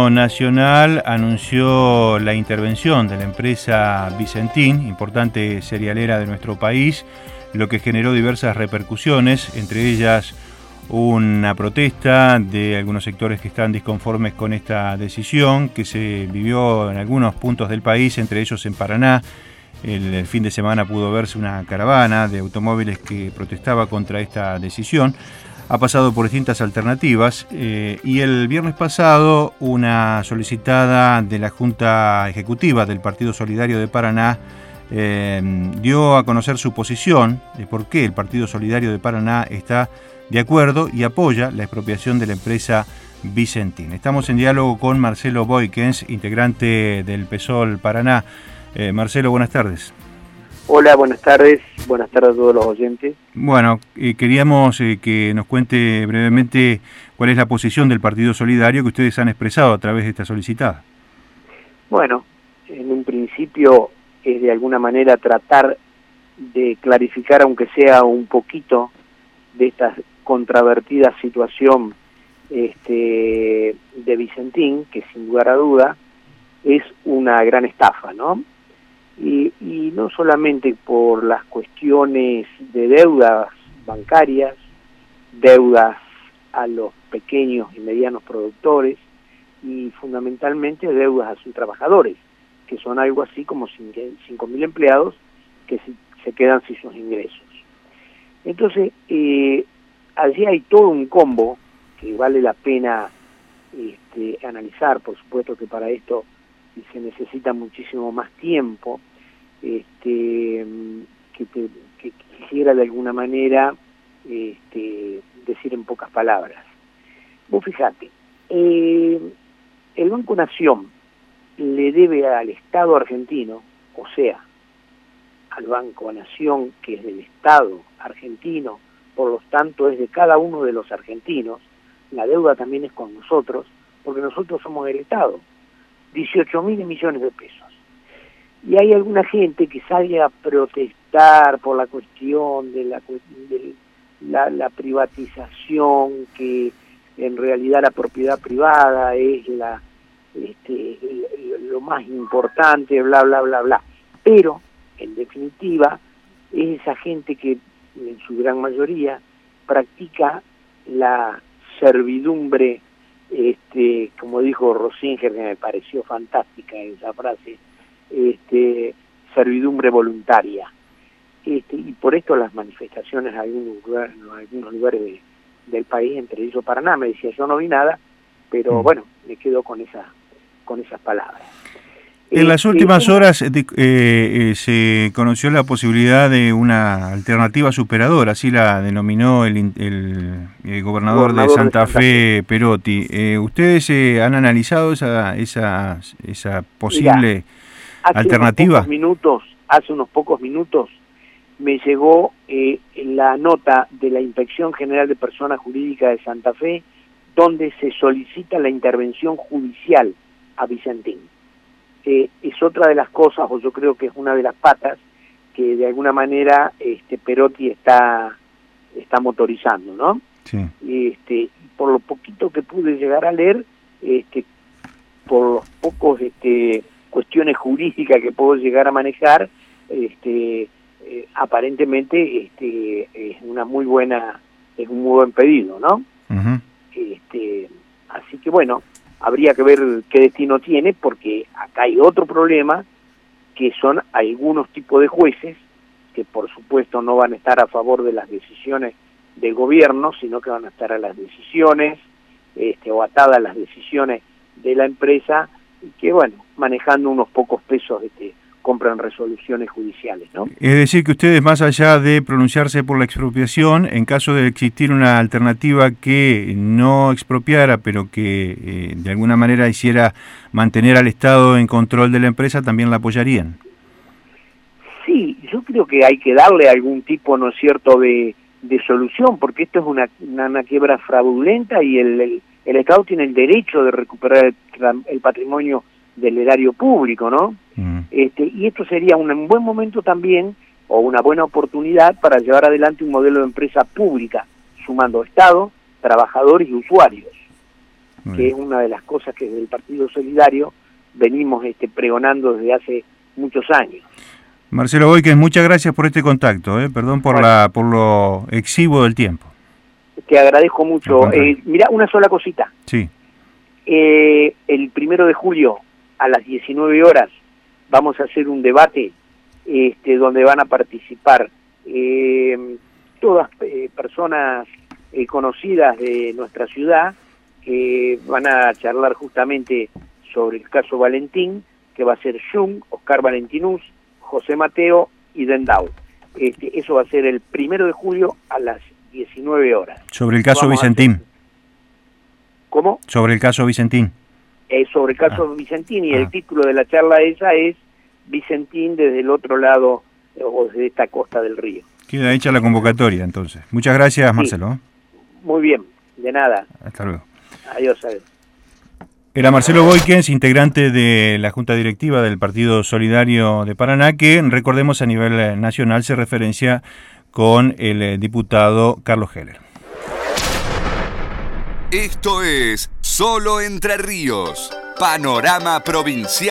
gobierno nacional anunció la intervención de la empresa Vicentín, importante cerealera de nuestro país, lo que generó diversas repercusiones, entre ellas una protesta de algunos sectores que están disconformes con esta decisión, que se vivió en algunos puntos del país, entre ellos en Paraná. El fin de semana pudo verse una caravana de automóviles que protestaba contra esta decisión. Ha pasado por distintas alternativas y el viernes pasado una solicitada de la Junta Ejecutiva del Partido Solidario de Paraná dio a conocer su posición de por qué el Partido Solidario de Paraná está de acuerdo y apoya la expropiación de la empresa Vicentín. Estamos en diálogo con Marcelo Boykens, integrante del PSOL Paraná. Marcelo, buenas tardes. Hola, buenas tardes a todos los oyentes. Bueno, queríamos que nos cuente brevemente cuál es la posición del Partido Solidario que ustedes han expresado a través de esta solicitada. Bueno, en un principio es de alguna manera tratar de clarificar, aunque sea un poquito, de esta controvertida situación de Vicentín, que sin lugar a duda es una gran estafa, ¿no? Y no solamente por las cuestiones de deudas bancarias, deudas a los pequeños y medianos productores y fundamentalmente deudas a sus trabajadores, que son algo así como 5.000 empleados que se quedan sin sus ingresos. Entonces, allí hay todo un combo que vale la pena analizar. Por supuesto que para esto se necesita muchísimo más tiempo, que quisiera de alguna manera decir en pocas palabras. Vos fijate, el Banco Nación le debe al Estado argentino, o sea, al Banco Nación, que es del Estado argentino, por lo tanto es de cada uno de los argentinos, la deuda también es con nosotros, porque nosotros somos el Estado, 18.000 millones de pesos. Y hay alguna gente que sale a protestar por la cuestión de la privatización, que en realidad la propiedad privada es lo más importante, bla, bla, bla, bla. Pero, en definitiva, es esa gente que, en su gran mayoría, practica la servidumbre, como dijo Rosinger, que me pareció fantástica esa frase, servidumbre voluntaria. Y por esto las manifestaciones en algunos lugares del país, entre ellos Paraná, me decía, yo no vi nada, pero bueno, me quedo con esas palabras. En las últimas horas se conoció la posibilidad de una alternativa superadora, así la denominó el gobernador de Santa Fe, Perotti. ¿Ustedes han analizado esa posible alternativa? Hace unos pocos minutos me llegó la nota de la Inspección General de Personas Jurídicas de Santa Fe, donde se solicita la intervención judicial a Vicentín. Es otra de las cosas, o yo creo que es una de las patas, que de alguna manera Perotti está motorizando, ¿no? Sí. Por lo poquito que pude llegar a leer, por los pocos cuestiones jurídicas que puedo llegar a manejar, aparentemente es un muy buen pedido, ¿no? Uh-huh. Así que bueno, habría que ver qué destino tiene, porque acá hay otro problema, que son algunos tipos de jueces que por supuesto no van a estar a favor de las decisiones del gobierno, sino que van a estar a las decisiones o atadas a las decisiones de la empresa, y que bueno, manejando unos pocos pesos compran resoluciones judiciales, ¿no? Es decir, que ustedes, más allá de pronunciarse por la expropiación, en caso de existir una alternativa que no expropiara, pero que de alguna manera hiciera mantener al Estado en control de la empresa, también la apoyarían. Sí, yo creo que hay que darle algún tipo, ¿no es cierto?, de solución, porque esto es una quiebra fraudulenta y el Estado tiene el derecho de recuperar el patrimonio del erario público, ¿no? Y esto sería un buen momento también, o una buena oportunidad para llevar adelante un modelo de empresa pública, sumando Estado, trabajadores y usuarios. que es una de las cosas que desde el Partido Solidario venimos pregonando desde hace muchos años. Marcelo Boykens, muchas gracias por este contacto, perdón por por lo exiguo del tiempo. Te agradezco mucho. Mirá, una sola cosita. Sí. El 1 de julio a las 19 horas vamos a hacer un debate donde van a participar todas personas conocidas de nuestra ciudad, que van a charlar justamente sobre el caso Valentín, que va a ser Jung, Oscar Valentinus, José Mateo y Dendau. Eso va a ser el 1 de julio a las 19 horas. Sobre el caso Vicentín. ¿Cómo? Sobre el caso Vicentín. Sobre el caso Vicentín, y el título de la charla esa es Vicentín desde el otro lado, o desde esta costa del río. Queda hecha la convocatoria, entonces. Muchas gracias, Marcelo. Sí. Muy bien, de nada. Hasta luego. Adiós, adiós. Era Marcelo Boykens, integrante de la Junta Directiva del Partido Solidario de Paraná, que, recordemos, a nivel nacional se referencia con el diputado Carlos Heller. Esto es Solo Entre Ríos, Panorama Provincial.